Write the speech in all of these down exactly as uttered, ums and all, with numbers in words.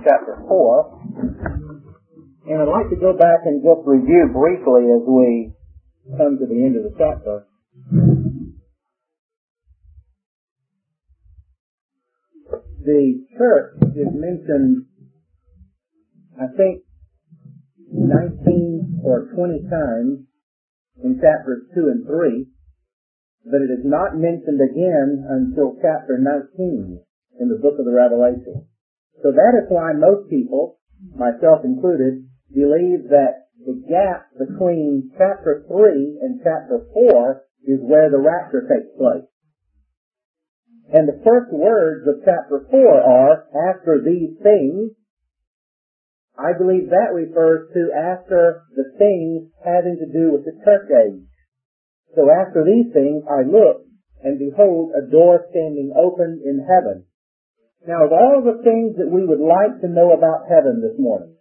chapter four. And I'd like to go back and just review briefly as we come to the end of the chapter. The church is mentioned, I think, nineteen or twenty times in chapters two and three, but it is not mentioned again until chapter nineteen in the book of the Revelation. So that is why most people, myself included, believe that the gap between chapter three and chapter four is where the rapture takes place. And the first words of chapter four are, after these things. I believe that refers to after the things having to do with the church age. So after these things I looked, and behold, a door standing open in heaven. Now, of all the things that we would like to know about heaven this morning,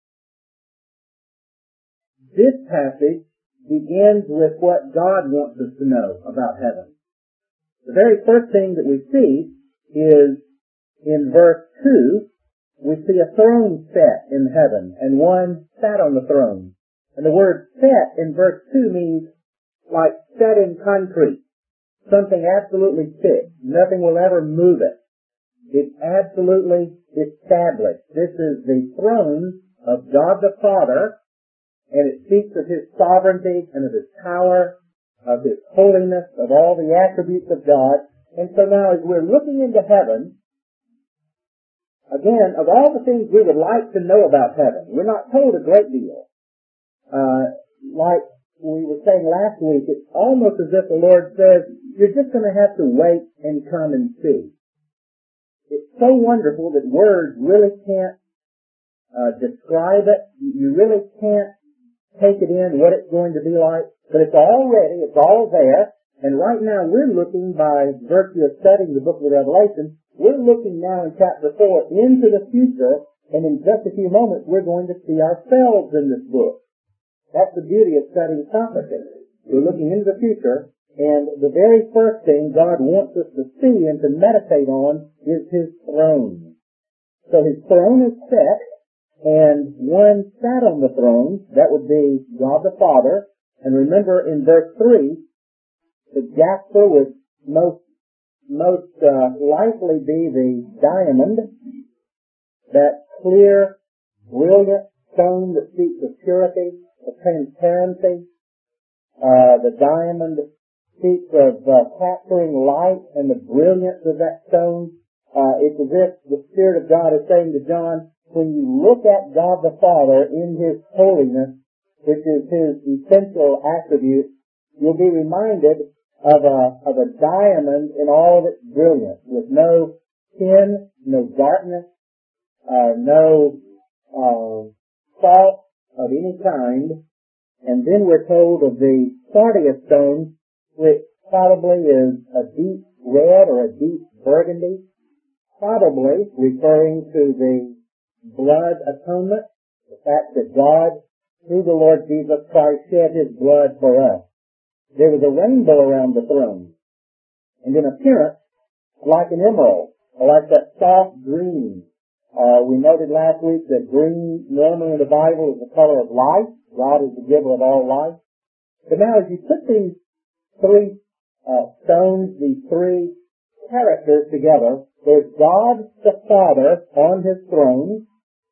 this passage begins with what God wants us to know about heaven. The very first thing that we see is in verse two, we see a throne set in heaven, and one sat on the throne. And the word set in verse two means like set in concrete, something absolutely fixed. Nothing will ever move it. It's absolutely established. This is the throne of God the Father, and it speaks of His sovereignty and of His power, of His holiness, of all the attributes of God. And so now as we're looking into heaven, again, of all the things we would like to know about heaven, we're not told a great deal. Uh, like we were saying last week, it's almost as if the Lord says, you're just going to have to wait and come and see. It's so wonderful that words really can't uh, describe it. You really can't take it in, what it's going to be like. But it's all ready, it's all there. And right now we're looking, by virtue of studying the book of the Revelation, we're looking now in chapter four into the future, and in just a few moments we're going to see ourselves in this book. That's the beauty of studying prophecy. We're looking into the future, and the very first thing God wants us to see and to meditate on is His throne. So His throne is set, and one sat on the throne. That would be God the Father. And remember in verse three, the jasper would most most uh, likely be the diamond, that clear, brilliant stone that speaks of purity, of transparency. Uh, the diamond speaks of uh, capturing light and the brilliance of that stone. Uh, it's as if the Spirit of God is saying to John, when you look at God the Father in His holiness, which is His essential attribute, you'll be reminded of a, of a diamond in all of its brilliance, with no sin, no darkness, uh, no, uh, fault of any kind. And then we're told of the sardius stone, which probably is a deep red or a deep burgundy, probably referring to the blood atonement, the fact that God, through the Lord Jesus Christ, shed His blood for us. There was a rainbow around the throne, and in appearance, like an emerald, or like that soft green. Uh, we noted last week that green, normally in the Bible, is the color of life. God is the giver of all life. But now as you put these three uh, stones, these three characters together, there's God the Father on His throne.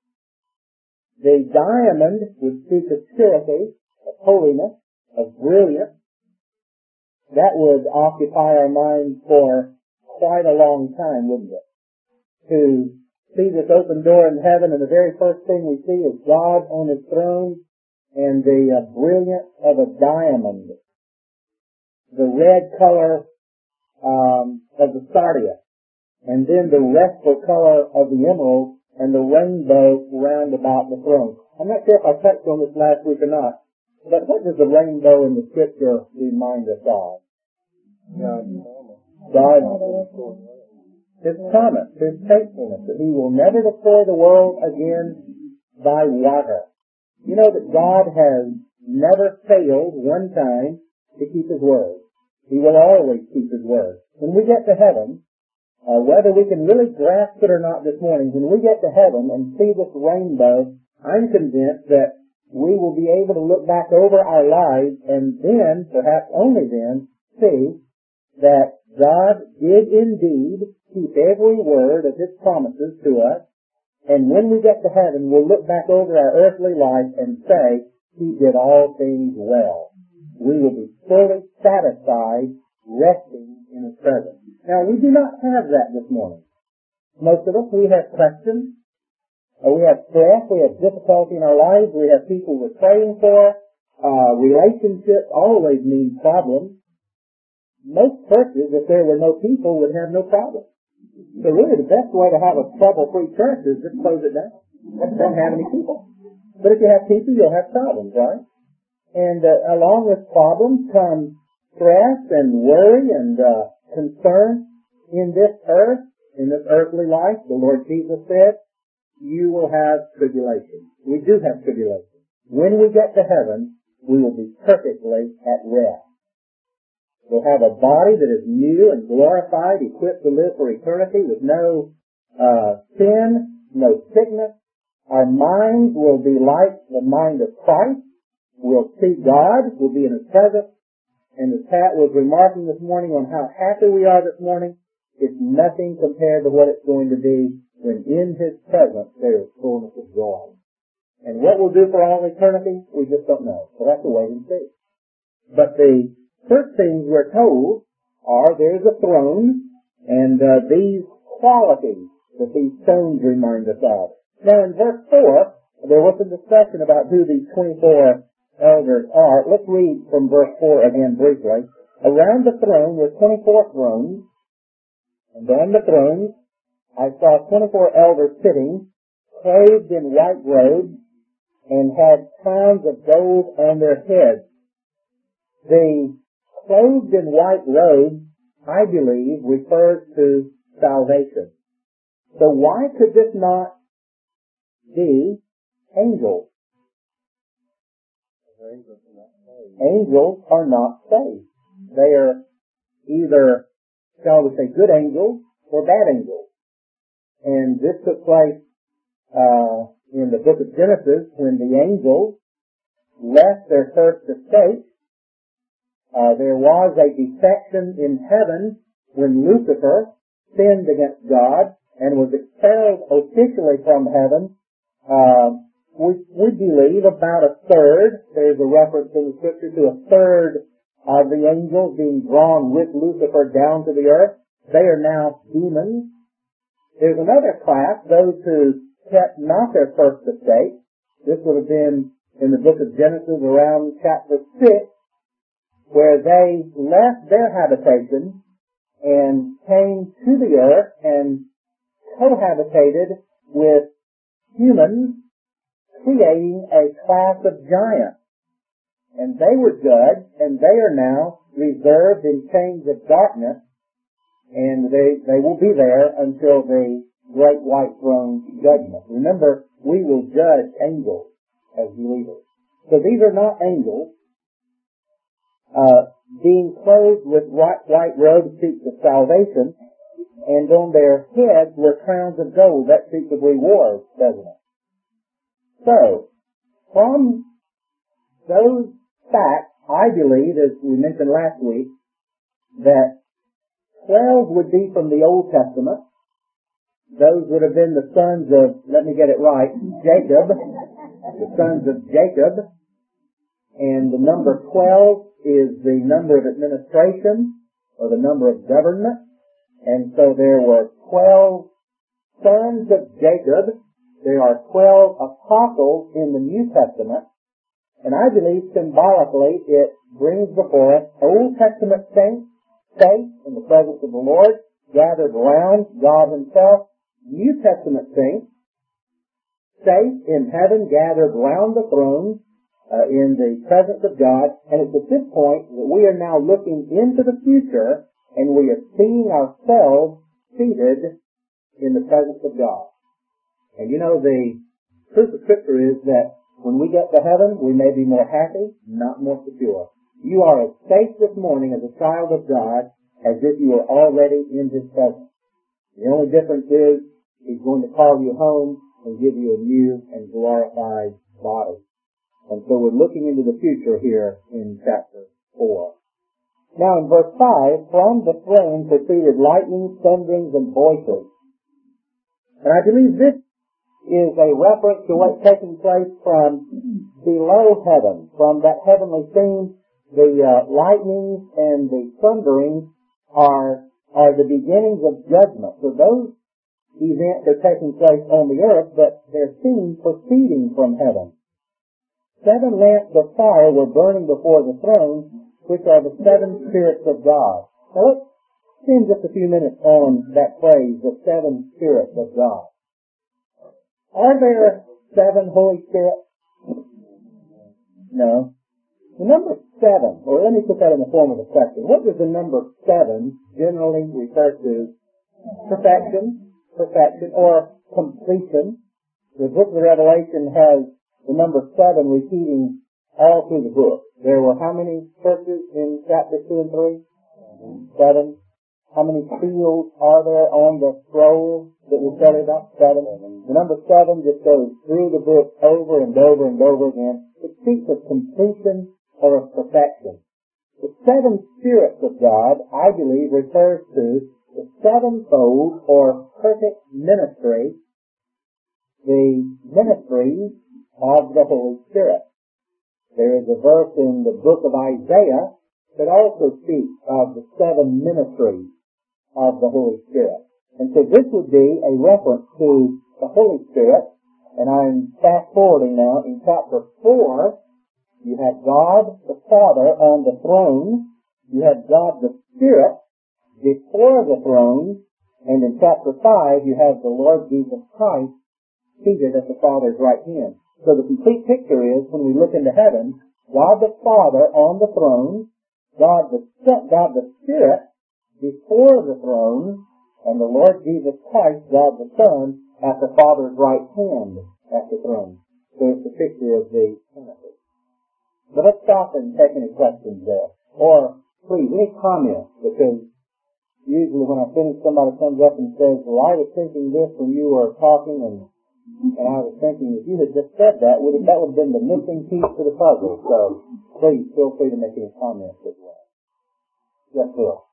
The diamond would speak of purity, of holiness, of brilliance. That would occupy our minds for quite a long time, wouldn't it? To see this open door in heaven, and the very first thing we see is God on His throne and the uh, brilliance of a diamond. The red color um, of the sardius, and then the restful color of the emerald, and the rainbow round about the throne. I'm not sure if I touched on this last week or not, but what does the rainbow in the Scripture remind us of? God, His promise, His faithfulness, that He will never destroy the world again by water. You know that God has never failed one time to keep His word. He will always keep His word. When we get to heaven, uh, whether we can really grasp it or not this morning, when we get to heaven and see this rainbow, I'm convinced that we will be able to look back over our lives and then, perhaps only then, see that God did indeed keep every word of His promises to us. And when we get to heaven, we'll look back over our earthly life and say, He did all things well. We will be fully satisfied, resting in His presence. Now, we do not have that this morning. Most of us, we have questions. Uh, we have stress. We have difficulty in our lives. We have people we're praying for. Uh, relationships always mean problems. Most churches, if there were no people, would have no problems. So really the best way to have a trouble-free church is just close it down. Don't have any people. But if you have people, you'll have problems, right? And uh, along with problems come stress and worry and uh, concern in this earth, in this earthly life. The Lord Jesus said, you will have tribulation. We do have tribulation. When we get to heaven, we will be perfectly at rest. We'll have a body that is new and glorified, equipped to live for eternity with no uh, sin, no sickness. Our minds will be like the mind of Christ. We'll see God. We'll be in His presence. And as Pat was remarking this morning on how happy we are this morning, it's nothing compared to what it's going to be when in His presence there is fullness of joy. And what we'll do for all eternity, we just don't know. So that's a wait and see. But the first things we're told are there's a throne and uh, these qualities that these stones remind us of. Now in verse four, there was a discussion about who these twenty-four elders are. Let's read from verse four again briefly. Around the throne were twenty-four thrones, and on the thrones I saw twenty-four elders sitting, clothed in white robes, and had crowns of gold on their heads. The clothed in white robes, I believe, refers to salvation. So why could this not be angels? Angels are not saved. They are either, shall we say, good angels or bad angels. And this took place uh, in the book of Genesis when the angels left their first estate. Uh, there was a defection in heaven when Lucifer sinned against God and was expelled officially from heaven. Uh, we, we believe about a third, there's a reference in the scripture to a third of the angels being drawn with Lucifer down to the earth. They are now demons. There's another class, those who kept not their first estate. This would have been in the book of Genesis around chapter six, where they left their habitation and came to the earth and cohabitated with humans, creating a class of giants. And they were judged, and they are now reserved in chains of darkness, and they, they will be there until the great white throne judgment. Remember, we will judge angels as believers. So these are not angels. Uh, being clothed with white, white robes speaks of salvation, and on their heads were crowns of gold. That speaks of rewards, doesn't it? So, from those facts, I believe, as we mentioned last week, that twelve would be from the Old Testament. Those would have been the sons of, let me get it right, Jacob, the sons of Jacob, and the number twelve is the number of administration, or the number of government. And so there were twelve sons of Jacob. There are twelve apostles in the New Testament. And I believe symbolically it brings before us Old Testament saints, saints in the presence of the Lord, gathered around God Himself. New Testament saints, saints in heaven, gathered around the throne, Uh, in the presence of God, and it's at this point that we are now looking into the future, and we are seeing ourselves seated in the presence of God. And you know, the truth of Scripture is that when we get to heaven, we may be more happy, not more secure. You are as safe this morning as a child of God as if you were already in His presence. The only difference is He's going to call you home and give you a new and glorified body. And so we're looking into the future here in chapter four. Now in verse five, from the throne proceeded lightnings, thunderings, and voices. And I believe this is a reference to what's taking place from below heaven, from that heavenly scene. The uh, lightnings and the thunderings are are the beginnings of judgment. So those events are taking place on the earth, but they're seen proceeding from heaven. Seven lamps of fire were burning before the throne, which are the seven spirits of God. Now let's spend just a few minutes on that phrase, the seven spirits of God. Are there seven Holy Spirits? No. The number seven, or let me put that in the form of a question. What does the number seven generally refer to? Perfection, perfection, or completion. The book of Revelation has the number seven repeating all through the book. There were how many churches in chapter two and three? Seven. How many seals are there on the scroll that we studied about? Seven. The number seven just goes through the book over and over and over again. It speaks of completion or of perfection. The seven spirits of God, I believe, refers to the sevenfold or perfect ministry, the ministries of the Holy Spirit. There is a verse in the book of Isaiah that also speaks of the seven ministries of the Holy Spirit. And so this would be a reference to the Holy Spirit. And I'm fast forwarding now in chapter four. You have God the Father on the throne. You have God the Spirit before the throne. And in chapter five, you have the Lord Jesus Christ seated at the Father's right hand. So the complete picture is, when we look into heaven, God the Father on the throne, God the, God the Spirit before the throne, and the Lord Jesus Christ, God the Son, at the Father's right hand at the throne. So it's a picture of the Trinity. But let's stop and take any questions there. Or, please, any comments, because usually when I finish, somebody comes up and says, well, I was thinking this when you were talking, and and I was thinking, if you had just said that, would have, that would have been the missing piece to the puzzle. So, please, feel free to make any comments as well. Yes, Bill.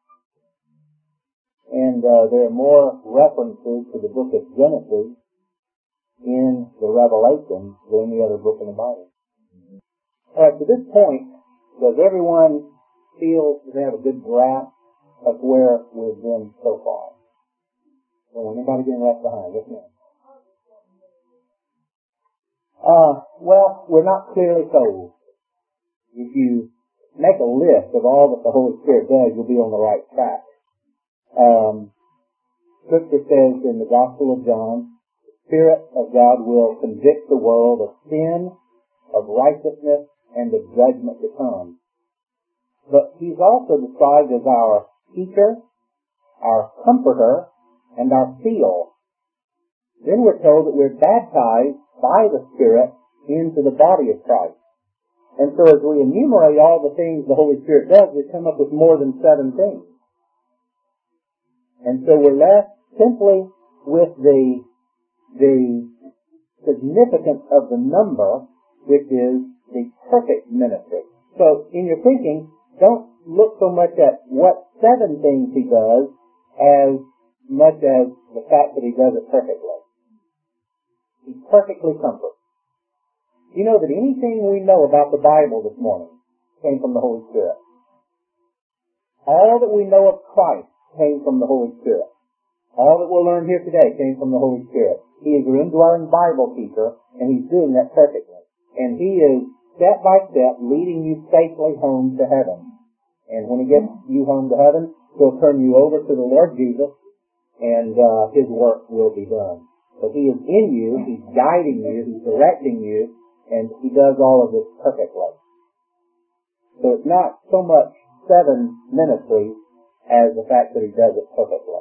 And uh, there are more references to the book of Genesis in the Revelation than any other book in the Bible. All right, to this point, does everyone feel that they have a good grasp of where we've been so far? Well, anybody getting left behind? Yes, ma'am. Uh, well, we're not clearly told. If you make a list of all that the Holy Spirit does, you'll be on the right track. Um, Scripture says in the Gospel of John, the Spirit of God will convict the world of sin, of righteousness, and of judgment to come. But He's also described as our teacher, our comforter, and our seal. Then we're told that we're baptized by the Spirit into the body of Christ. And so as we enumerate all the things the Holy Spirit does, we come up with more than seven things. And so we're left simply with the, the significance of the number, which is the perfect ministry. So in your thinking, don't look so much at what seven things He does as much as the fact that He does it perfectly. He perfectly comforts. You know that anything we know about the Bible this morning came from the Holy Spirit. All that we know of Christ came from the Holy Spirit. All that we'll learn here today came from the Holy Spirit. He is your indwelling Bible teacher, and He's doing that perfectly. And He is step by step leading you safely home to heaven. And when He gets you home to heaven, He'll turn you over to the Lord Jesus, and uh, His work will be done. But He is in you, He's guiding you, He's directing you, and He does all of this perfectly. So it's not so much seven ministries as the fact that He does it perfectly.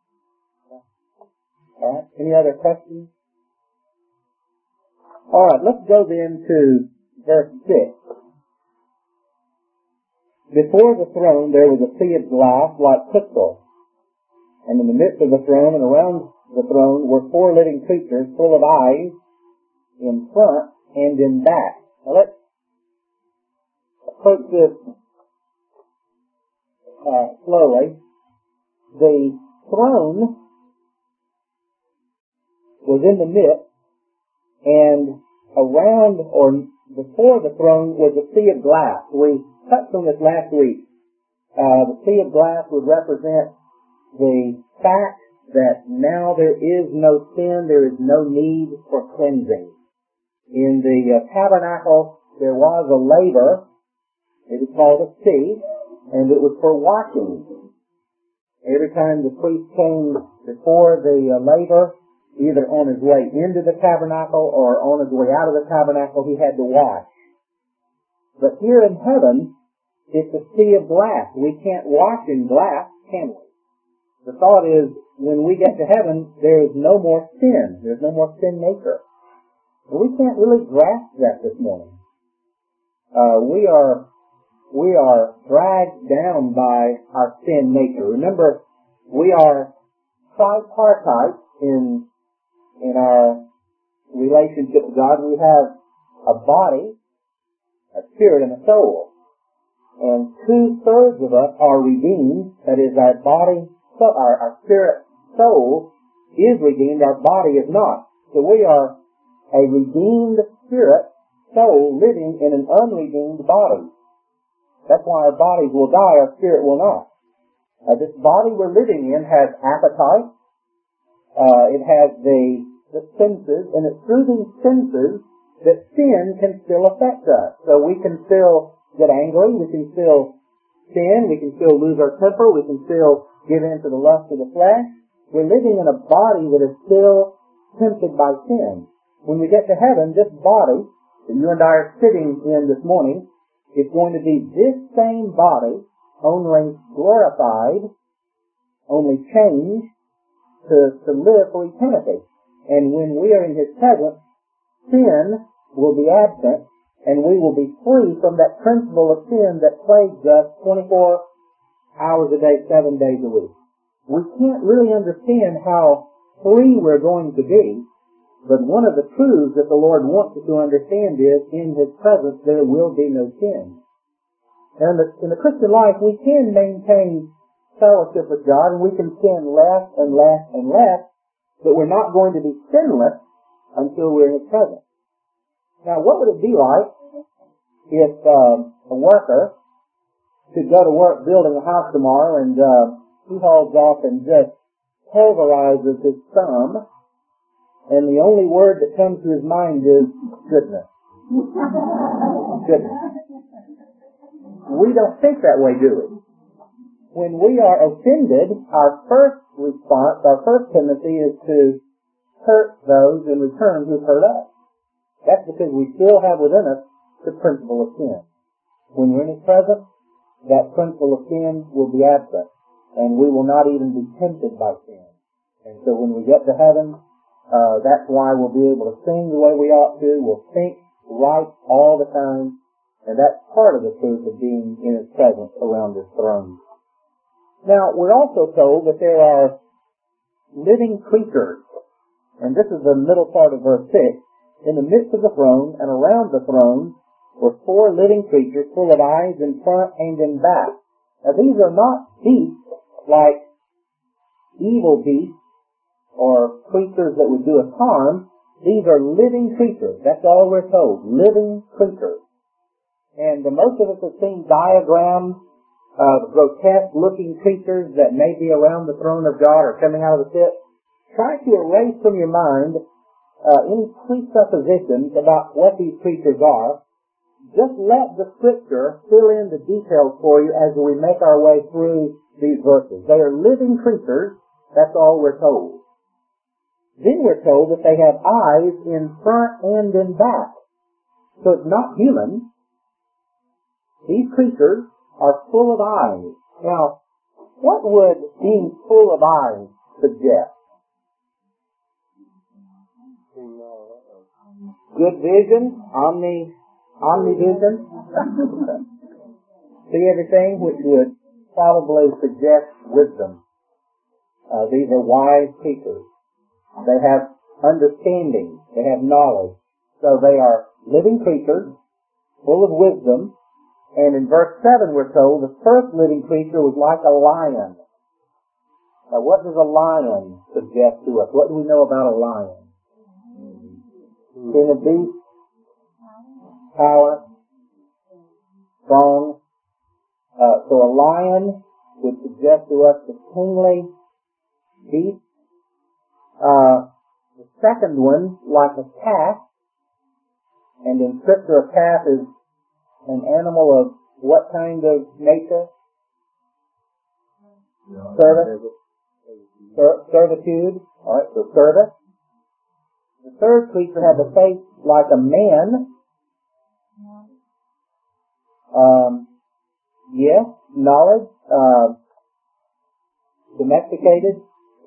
Alright, any other questions? Alright, let's go then to verse six. Before the throne there was a sea of glass like crystal, And in the midst of the throne and around the throne were four living creatures full of eyes in front and in back. Now let's approach this uh, slowly. The throne was in the midst, and around or before the throne was a sea of glass. We touched on this last week. Uh, the sea of glass would represent the fact that now there is no sin, there is no need for cleansing. In the uh, tabernacle, there was a laver. It was called a sea, and it was for washing. Every time the priest came before the uh, laver, either on his way into the tabernacle or on his way out of the tabernacle, he had to wash. But here in heaven, it's a sea of glass. We can't wash in glass, can we? The thought is, when we get to heaven, there is no more sin. There's no more sin nature. And we can't really grasp that this morning. Uh, we are, we are dragged down by our sin nature. Remember, we are tripartite in, in our relationship with God. We have a body, a spirit, and a soul. And two-thirds of us are redeemed. That is, our body, so our, our spirit, soul is redeemed. Our body is not. So we are a redeemed spirit, soul, living in an unredeemed body. That's why our bodies will die, our spirit will not. Uh, this body we're living in has appetite. Uh, it has the, the senses, and it's through these senses that sin can still affect us. So we can still get angry, we can still sin, we can still lose our temper, we can still give in to the lust of the flesh. We're living in a body that is still tempted by sin. When we get to heaven, this body that you and I are sitting in this morning is going to be this same body, only glorified, only changed to, to live for eternity. And when we are in His presence, sin will be absent, and we will be free from that principle of sin that plagues us twenty-four hours a day, seven days a week. We can't really understand how free we're going to be, but one of the truths that the Lord wants us to understand is, in His presence there will be no sin. And in the, in the Christian life, we can maintain fellowship with God, and we can sin less and less and less, but we're not going to be sinless until we're in His presence. Now, what would it be like if um, a worker could go to work building a house tomorrow and uh, he hauls off and just pulverizes his thumb, and the only word that comes to his mind is goodness. Goodness. We don't think that way, do we? When we are offended, our first response, our first tendency is to hurt those in return who've hurt us. That's because we still have within us the principle of sin. When we're in His presence, that principle of sin will be absent, and we will not even be tempted by sin. And so when we get to heaven, uh, that's why we'll be able to sing the way we ought to. We'll think right all the time, and that's part of the truth of being in His presence around His throne. Now, we're also told that there are living creatures, and this is the middle part of verse six. In the midst of the throne and around the throne were four living creatures full of eyes in front and in back. Now these are not beasts like evil beasts or creatures that would do us harm. These are living creatures. That's all we're told. Living creatures. And uh, most of us have seen diagrams of grotesque looking creatures that may be around the throne of God or coming out of the pit. Try to erase from your mind Uh, any presuppositions about what these creatures are. Just let the Scripture fill in the details for you as we make our way through these verses. They are living creatures. That's all we're told. Then we're told that they have eyes in front and in back. So it's not human. These creatures are full of eyes. Now, what would being full of eyes suggest? Good vision, omni, omnivision, see everything, which would probably suggest wisdom. Uh, these are wise creatures. They have understanding. They have knowledge. So they are living creatures, full of wisdom. And in verse seven we're told the first living creature was like a lion. Now what does a lion suggest to us? What do we know about a lion? King of beasts, power, strong. Uh, so a lion would suggest to us the kingly beast. Uh, the second one, like a calf. And in Scripture, a calf is an animal of what kind of nature? Service. Ser- servitude. Alright, so service. The third creature had a face like a man. Um, yes, knowledge, uh, domesticated.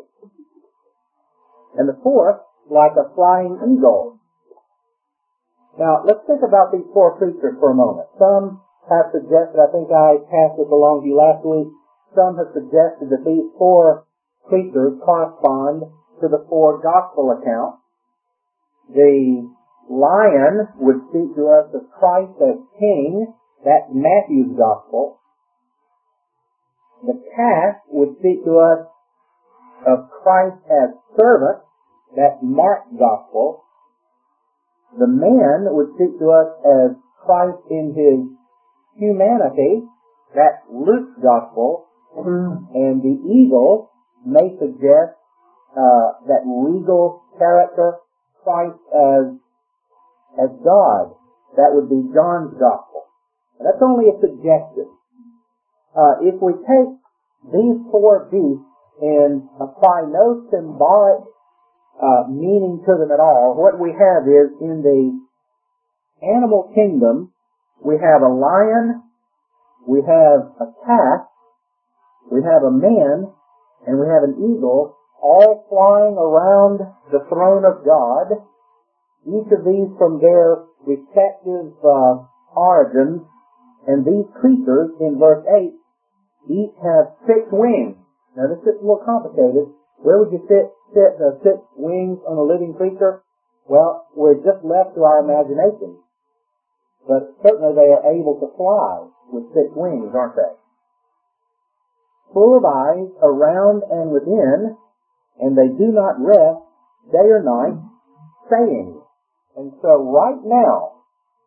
And the fourth, like a flying eagle. Now, let's think about these four creatures for a moment. Some have suggested, I think I passed this along to you last week, some have suggested that these four creatures correspond to the four gospel accounts. The lion would speak to us of Christ as King. That's Matthew's gospel. The calf would speak to us of Christ as servant. That's Mark's gospel. The man would speak to us as Christ in his humanity. That's Luke's gospel. And the eagle may suggest uh, that regal character, Christ as as God. That would be John's gospel. That's only a suggestion. Uh, if we take these four beasts and apply no symbolic uh, meaning to them at all, what we have is in the animal kingdom, we have a lion, we have a calf, we have a man, and we have an eagle, all flying around the throne of God. Each of these from their respective uh, origins, and these creatures in verse eight each have six wings. Now this is a little complicated. Where would you fit, fit uh, six wings on a living creature? Well, we're just left to our imagination. But certainly they are able to fly with six wings, aren't they? Full of eyes around and within, and they do not rest day or night, saying. And so right now,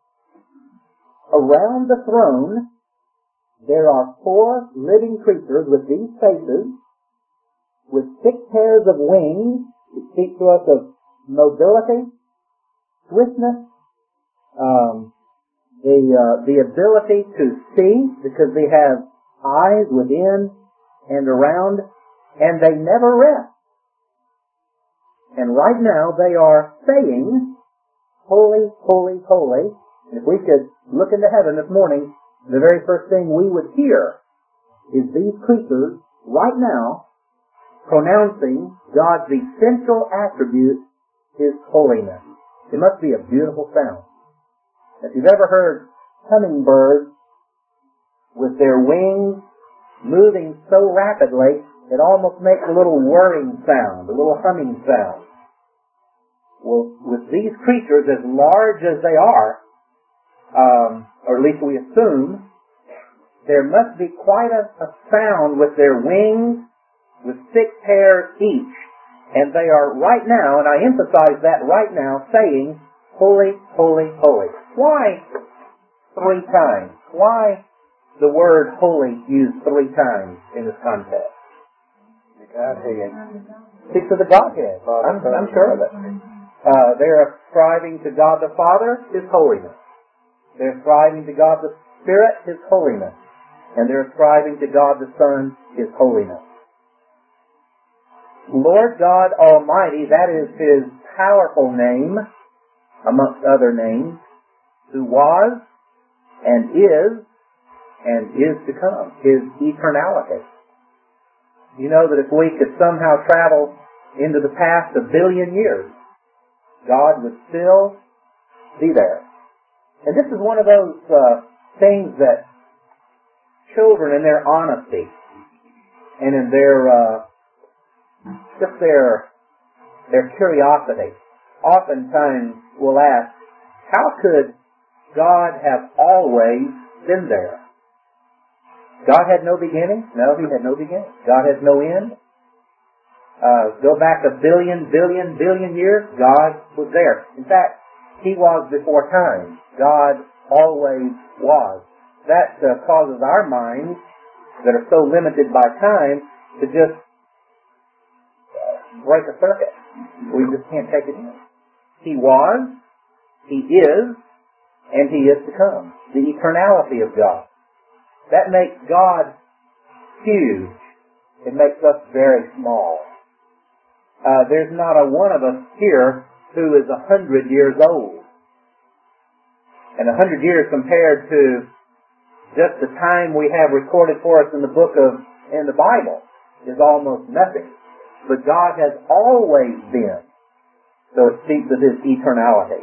around the throne, there are four living creatures with these faces, with six pairs of wings that speak to us of mobility, swiftness, um, the uh, the ability to see, because they have eyes within and around, and they never rest. And right now they are saying, holy, holy, holy. And if we could look into heaven this morning, the very first thing we would hear is these creatures right now pronouncing God's essential attribute, His holiness. It must be a beautiful sound. If you've ever heard hummingbirds with their wings moving so rapidly, it almost makes a little whirring sound, a little humming sound. Well, with these creatures as large as they are, um, or at least we assume, there must be quite a, a sound with their wings, with six pairs each. And they are right now, and I emphasize that right now, saying, holy, holy, holy. Why three times? Why the word holy used three times in this context? The Godhead. Speaks of the Godhead. I'm, I'm sure of it. Uh, they're ascribing to God the Father His holiness. They're ascribing to God the Spirit His holiness. And they're ascribing to God the Son His holiness. Lord God Almighty, that is His powerful name, amongst other names, who was, and is, and is to come, His eternality. You know that if we could somehow travel into the past a billion years, God would still be there. And this is one of those uh, things that children in their honesty and in their uh, just their, their curiosity. Oftentimes we'll ask, how could God have always been there? God had no beginning? No, He had no beginning. God has no end. Uh, go back a billion, billion, billion years, God was there. In fact, He was before time. God always was. That uh, causes our minds that are so limited by time to just break a circuit. We just can't take it in. He was, He is, and He is to come. The eternality of God. That makes God huge. It makes us very small. Uh, there's not a one of us here who is a hundred years old. And a hundred years compared to just the time we have recorded for us in the book of, in the Bible, is almost nothing. But God has always been. So it speaks of His eternality.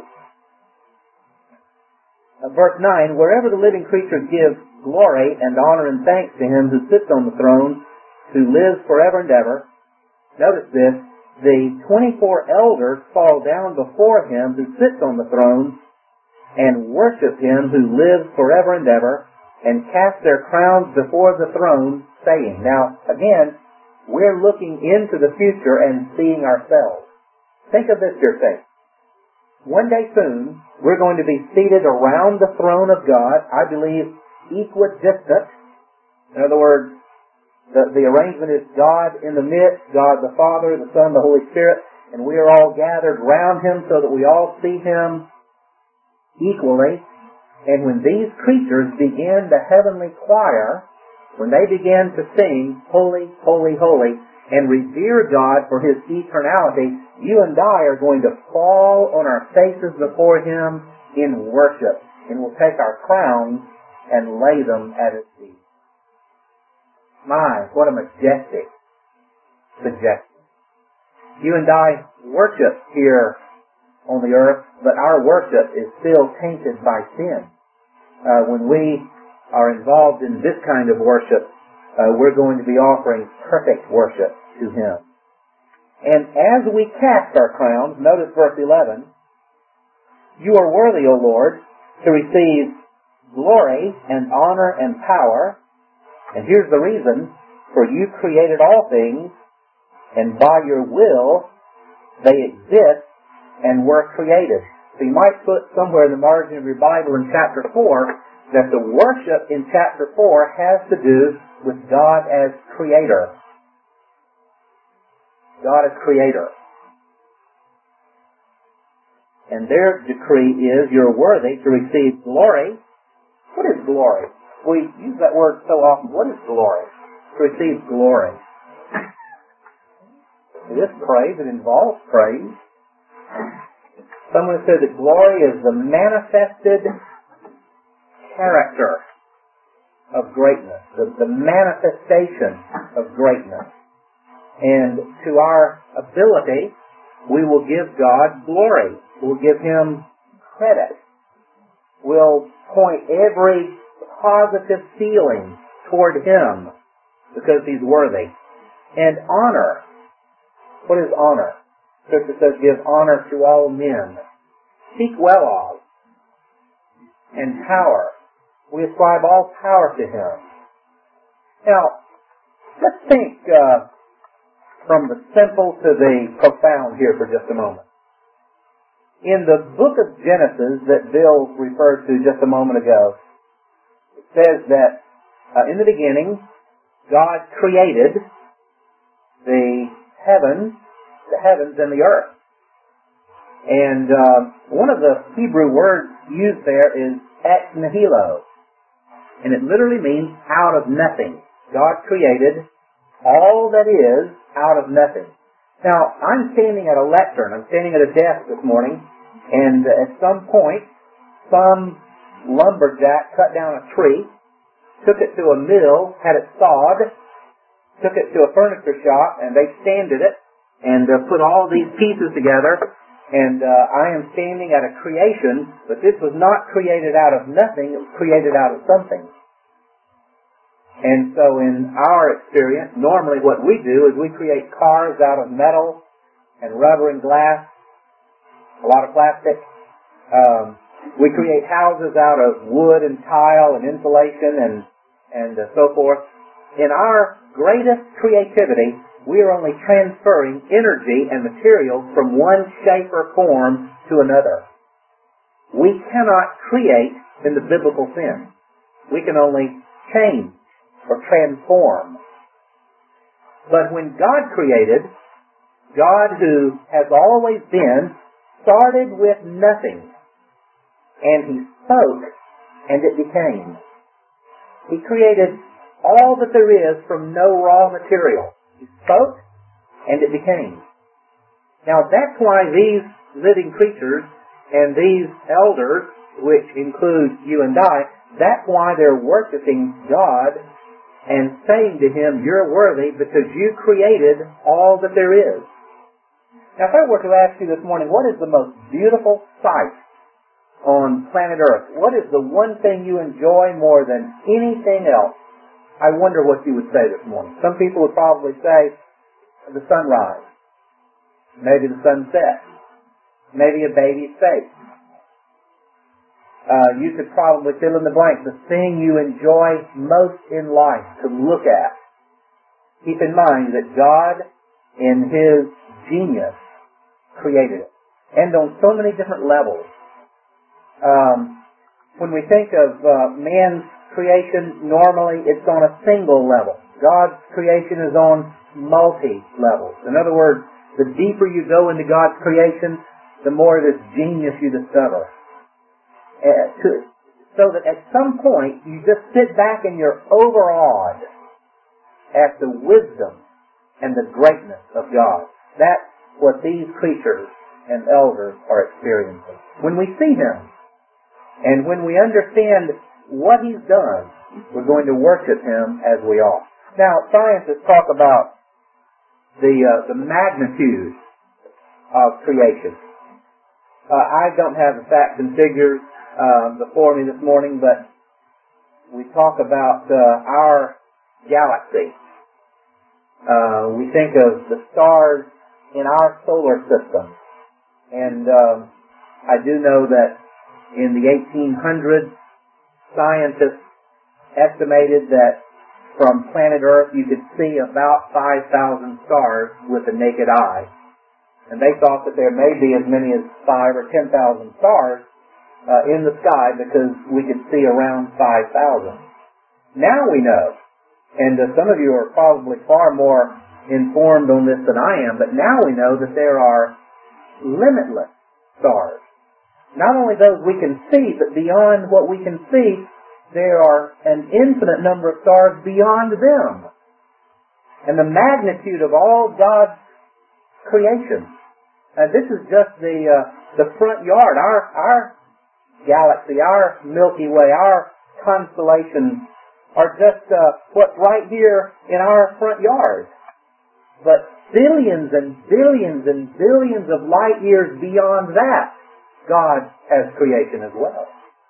Uh, verse nine, wherever the living creatures give glory and honor and thanks to Him who sits on the throne, who lives forever and ever. Notice this, the twenty-four elders fall down before Him who sits on the throne and worship Him who lives forever and ever, and cast their crowns before the throne, saying. Now, again, we're looking into the future and seeing ourselves. Think of this, dear saints. One day soon, we're going to be seated around the throne of God, I believe, equidistant. In other words, the, the arrangement is God in the midst, God the Father, the Son, the Holy Spirit, and we are all gathered round Him so that we all see Him equally. And when these creatures begin the heavenly choir, when they begin to sing, Holy, Holy, Holy, and revere God for His eternality, you and I are going to fall on our faces before Him in worship, and we'll take our crowns and lay them at His feet. My, what a majestic suggestion. You and I worship here on the earth, but our worship is still tainted by sin. Uh, when we are involved in this kind of worship, uh, we're going to be offering perfect worship to Him. And as we cast our crowns, notice verse eleven, you are worthy, O Lord, to receive glory and honor and power. And here's the reason, for you created all things, and by your will they exist and were created. So you might put somewhere in the margin of your Bible in chapter four that the worship in chapter four has to do with God as Creator. God as Creator. And their decree is you're worthy to receive glory. What is glory? We use that word so often. What is glory? To receive glory. It is praise. It involves praise. Someone said that glory is the manifested character of greatness, the, the manifestation of greatness. And to our ability, we will give God glory. We'll give Him credit. We'll point every positive feeling toward Him because He's worthy. And honor. What is honor? Scripture says, give honor to all men. Speak well of. And power. We ascribe all power to Him. Now, let's think uh, from the simple to the profound here for just a moment. In the book of Genesis that Bill referred to just a moment ago, it says that uh, in the beginning, God created the heavens, the heavens and the earth. And uh, one of the Hebrew words used there is ex nihilo. And it literally means out of nothing. God created all that is out of nothing. Now, I'm standing at a lectern. I'm standing at a desk this morning, and at some point, some lumberjack cut down a tree, took it to a mill, had it sawed, took it to a furniture shop, and they sanded it, and uh, put all these pieces together, and uh, I am standing at a creation, but this was not created out of nothing, it was created out of something. And so in our experience, normally what we do is we create cars out of metal and rubber and glass, a lot of plastic. Um, we create houses out of wood and tile and insulation and, and uh, so forth. In our greatest creativity, we are only transferring energy and materials from one shape or form to another. We cannot create in the biblical sense. We can only change or transform. But when God created, God who has always been, started with nothing. And He spoke, and it became. He created all that there is from no raw material. He spoke, and it became. Now that's why these living creatures and these elders, which include you and I, that's why they're worshiping God and saying to Him, you're worthy because you created all that there is. Now if I were to ask you this morning, what is the most beautiful sight on planet Earth? What is the one thing you enjoy more than anything else? I wonder what you would say this morning. Some people would probably say the sunrise, maybe the sunset, maybe a baby's face. Uh, you could probably fill in the blank, the thing you enjoy most in life to look at. Keep in mind that God, in His genius, created it. And on so many different levels. Um, when we think of uh, man's creation, normally it's on a single level. God's creation is on multi-levels. In other words, the deeper you go into God's creation, the more of this genius you discover. Uh, to, so that at some point you just sit back and you're overawed at the wisdom and the greatness of God. That's what these creatures and elders are experiencing. When we see Him and when we understand what He's done, we're going to worship Him as we are. Now, scientists talk about the uh, the magnitude of creation. Uh, I don't have the facts and figures Uh, before me this morning, but we talk about uh, our galaxy. Uh, we think of the stars in our solar system. And um, I do know that in the eighteen hundreds, scientists estimated that from planet Earth you could see about five thousand stars with the naked eye. And they thought that there may be as many as five or ten thousand stars Uh, in the sky because we could see around five thousand. Now we know, and uh, some of you are probably far more informed on this than I am, but now we know that there are limitless stars. Not only those we can see, but beyond what we can see, there are an infinite number of stars beyond them. And the magnitude of all God's creation. And this is just the uh, the front yard, our our galaxy, our Milky Way, our constellations are just uh, what's right here in our front yard. But billions and billions and billions of light years beyond that, God has creation as well.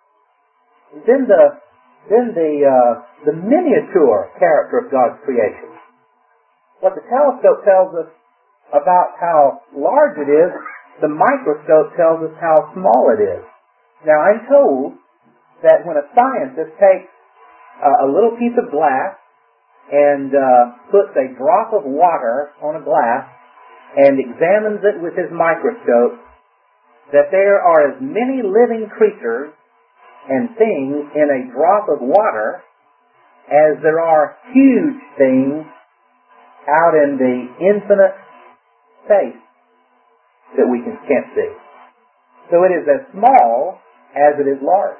Then the then the uh, the miniature character of God's creation. What the telescope tells us about how large it is, the microscope tells us how small it is. Now, I'm told that when a scientist takes uh, a little piece of glass and uh, puts a drop of water on a glass and examines it with his microscope, that there are as many living creatures and things in a drop of water as there are huge things out in the infinite space that we can, can't see. So it is as small as it is large.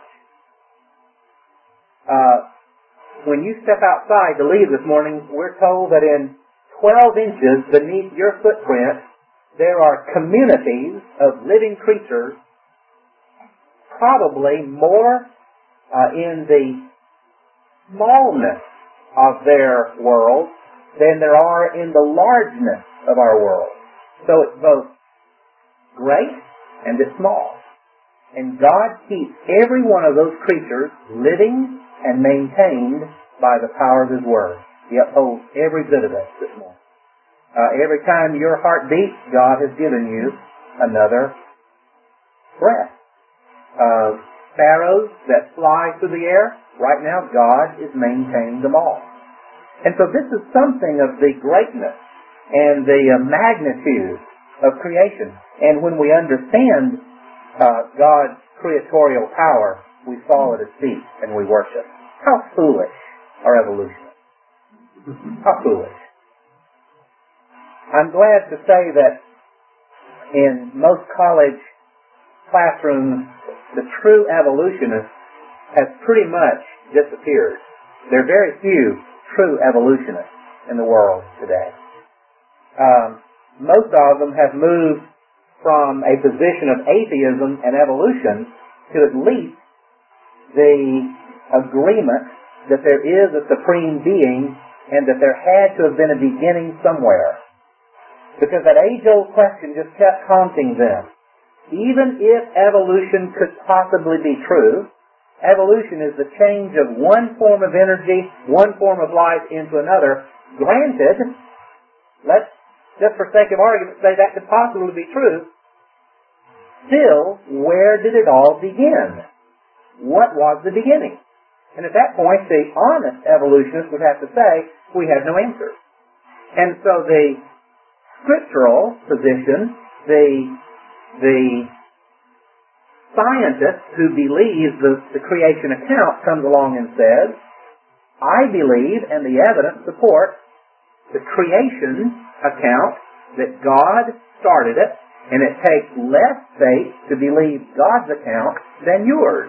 Uh, when you step outside to leave this morning, we're told that in twelve inches beneath your footprint, there are communities of living creatures, probably more uh, in the smallness of their world than there are in the largeness of our world. So it's both great and it's small. And God keeps every one of those creatures living and maintained by the power of His Word. He upholds every bit of it this morning. Uh, every time your heart beats, God has given you another breath. Uh, sparrows that fly through the air, right now God is maintaining them all. And so this is something of the greatness and the uh, magnitude of creation. And when we understand uh, God's creatorial power, we fall at His feet and we worship. How foolish are evolutionists. How foolish. I'm glad to say that in most college classrooms, the true evolutionist has pretty much disappeared. There are very few true evolutionists in the world today. Um, most of them have moved from a position of atheism and evolution to at least the agreement that there is a supreme being and that there had to have been a beginning somewhere. Because that age-old question just kept haunting them. Even if evolution could possibly be true, evolution is the change of one form of energy, one form of life into another. Granted, let's, just for sake of argument, say that could possibly be true. Still, where did it all begin? What was the beginning? And at that point, the honest evolutionist would have to say, we have no answer. And so the scriptural position, the, the scientist who believes the, the creation account comes along and says, I believe, and the evidence supports, the creation account that God started it, and it takes less faith to believe God's account than yours.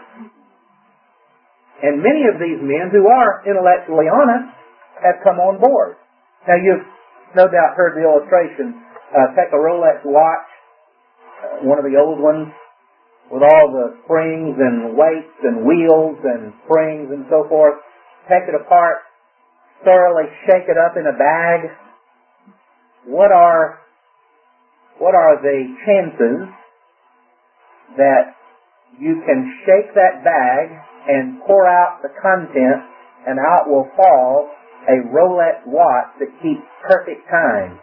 And many of these men who are intellectually honest have come on board. Now you've no doubt heard the illustration. Uh, take a Rolex watch, uh, one of the old ones, with all the springs and weights and wheels and springs and so forth. Take it apart, thoroughly shake it up in a bag. What are what are the chances that you can shake that bag and pour out the contents and out will fall a Rolex watch that keeps perfect time?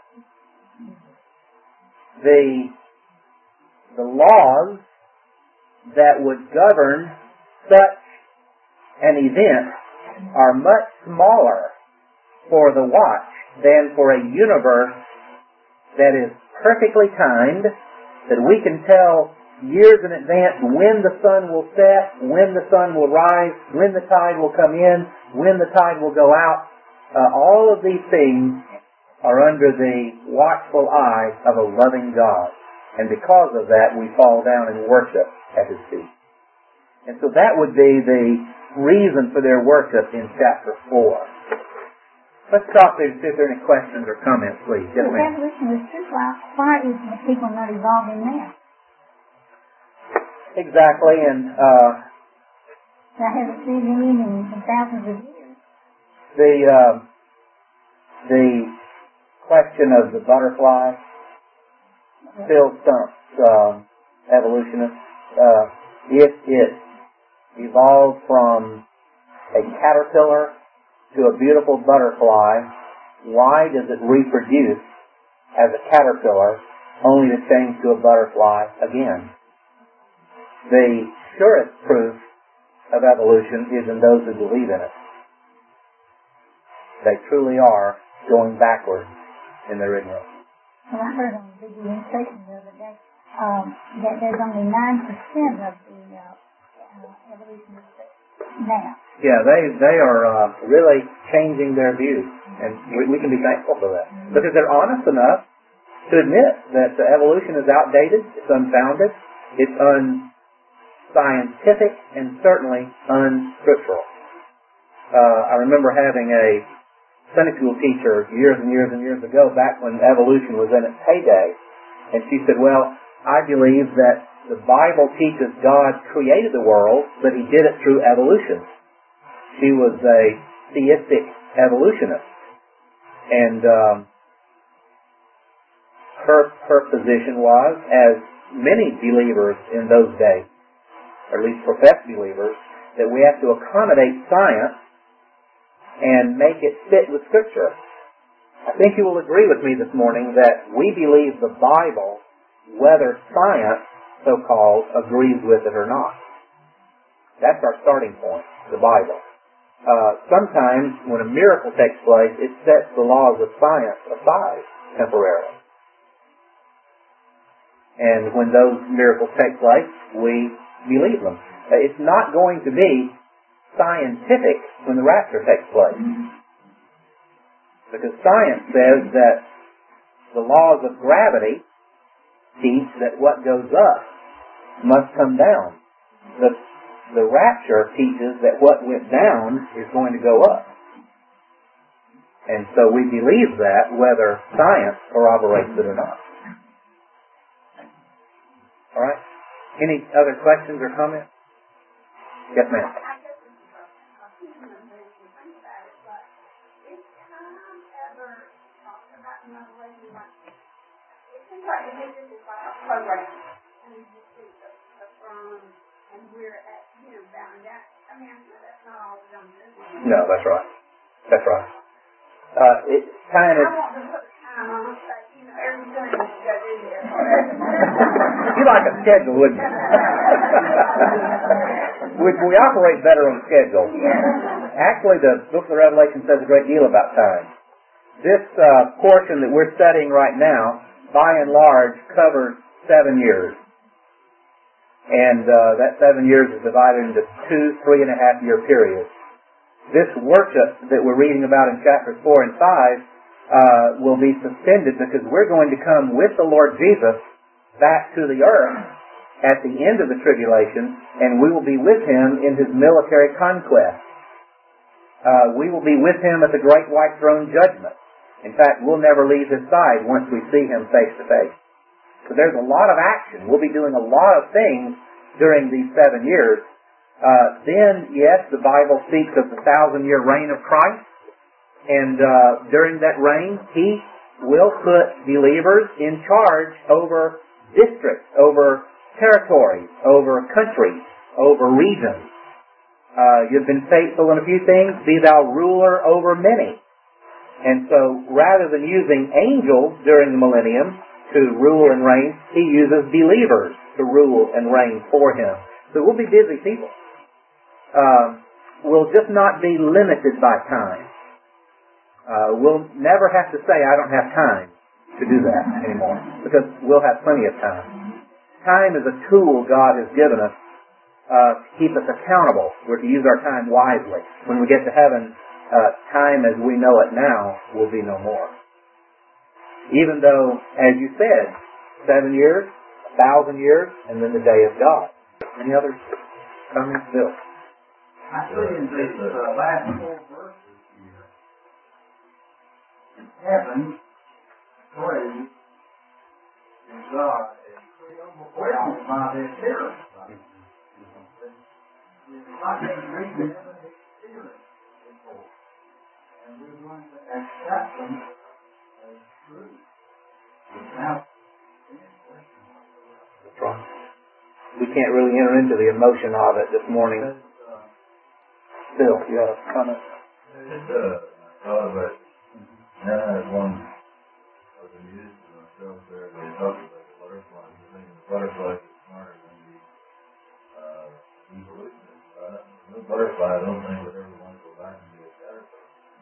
The, the laws that would govern such an event are much smaller for the watch than for a universe that is perfectly timed, that we can tell years in advance when the sun will set, when the sun will rise, when the tide will come in, when the tide will go out. Uh, all of these things are under the watchful eye of a loving God. And because of that, we fall down and worship at His feet. And so that would be the reason for their worship in chapter four. Let's stop there and see if there are any questions or comments, please. Yes, if ma'am. evolution is true, why is the people not evolving now? Exactly, and uh, I haven't seen any in thousands of years. The uh, the question of the butterfly still stumps uh, evolutionists. Uh, if it evolved from a caterpillar to a beautiful butterfly, why does it reproduce as a caterpillar only to change to a butterfly again? The surest proof of evolution is in those who believe in it. They truly are going backwards in their ignorance. Well, I heard on the B B M station the other day um, that there's only nine percent of the uh, uh, evolutionists now. Yeah, they they are uh, really changing their views, and we, we can be thankful for that. Because they're honest enough to admit that the evolution is outdated, it's unfounded, it's unscientific, and certainly unscriptural. Uh, I remember having a Sunday school teacher years and years and years ago, back when evolution was in its heyday, and she said, well, I believe that the Bible teaches God created the world, but He did it through evolution. She was a theistic evolutionist. And um, her, her position was, as many believers in those days, or at least professed believers, that we have to accommodate science and make it fit with Scripture. I think you will agree with me this morning that we believe the Bible, whether science, so-called, agrees with it or not. That's our starting point, the Bible. Uh, sometimes when a miracle takes place, it sets the laws of science aside temporarily. And when those miracles take place, we believe them. It's not going to be scientific when the rapture takes place. Because science says that the laws of gravity teach that what goes up must come down. The, the rapture teaches that what went down is going to go up. And so we believe that whether science corroborates it or not. All right? Any other questions or comments? Yes, ma'am. Program, and you just see the, the firm, and we're at, you know, bound out. I mean, I'm sure that's not all we're going to do. No, that's right. That's right. Uh, it kind of. I want to put time on it, but, you know, every Sunday we go do this. You like a schedule, wouldn't you? we, we operate better on schedule. Actually, the book of the Revelation says a great deal about time. This uh, portion that we're studying right now, by and large, covers seven years. And uh, that seven years is divided into two, three and a half year periods. This worship that we're reading about in chapters four and five uh, will be suspended because we're going to come with the Lord Jesus back to the earth at the end of the tribulation, and we will be with Him in His military conquest. Uh, we will be with Him at the great white throne judgment. In fact, we'll never leave His side once we see Him face to face. So there's a lot of action. We'll be doing a lot of things during these seven years. Uh, then, yes, the Bible speaks of the thousand-year reign of Christ. And uh, during that reign, He will put believers in charge over districts, over territories, over countries, over regions. Uh, you've been faithful in a few things, be thou ruler over many. And so, rather than using angels during the millennium to rule and reign, He uses believers to rule and reign for Him. So we'll be busy people. Uh, we'll just not be limited by time. Uh, we'll never have to say, I don't have time to do that anymore, because we'll have plenty of time. Time is a tool God has given us uh, to keep us accountable. We're to use our time wisely. When we get to heaven, Uh, time as we know it now will be no more. Even though, as you said, seven years, a thousand years, and then the day of God. Any other comments, Bill? I see in these uh, last four verses here, heaven praise in God is overwhelmed by the appearance of it. It's like they read the heaven experience before. And we're going to accept them as true. Without any question whatsoever. That's right. We can't really enter into the emotion of it this morning. Uh, Bill, you have a comment? Just uh, thought about now as one of the news myself there, they talk about the butterflies. I think the butterflies are smarter than the uh, evolutionists. Uh, no butterfly, I don't think, would ever want to go back and be a caterpillar.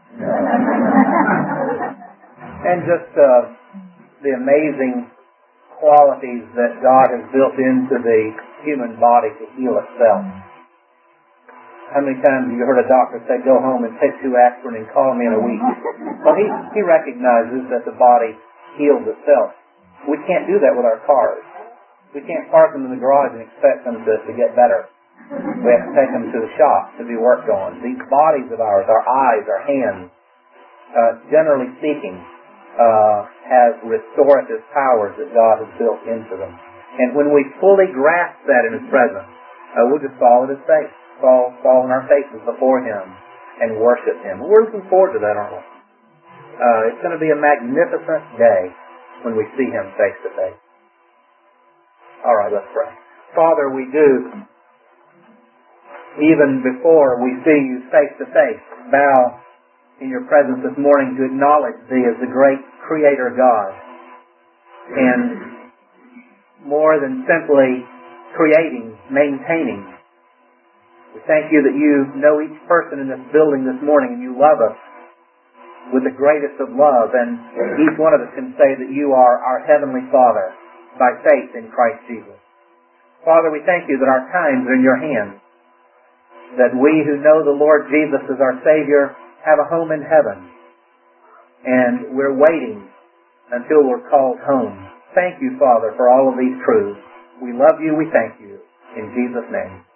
And just uh, the amazing qualities that God has built into the human body to heal itself. How many times have you heard a doctor say, go home and take two aspirin and call me in a week? Well, he, he recognizes that the body heals itself. We can't do that with our cars. We can't park them in the garage and expect them to, to get better. We have to take them to the shop to be worked on. These bodies of ours, our eyes, our hands, uh, generally speaking, uh, have restorative powers that God has built into them. And when we fully grasp that in His presence, uh, we'll just fall at His face, fall, fall on our faces before Him and worship Him. We're looking forward to that, aren't we? Uh, it's going to be a magnificent day when we see Him face to face. All right, let's pray. Father, we do, even before we see You face to face, bow in your presence this morning to acknowledge Thee as the great Creator God. And more than simply creating, maintaining. We thank You that You know each person in this building this morning and You love us with the greatest of love, and each one of us can say that You are our Heavenly Father by faith in Christ Jesus. Father, we thank You that our times are in Your hands, that we who know the Lord Jesus as our Savior have a home in heaven, and we're waiting until we're called home. Thank You, Father, for all of these truths. We love You, we thank You. In Jesus' name.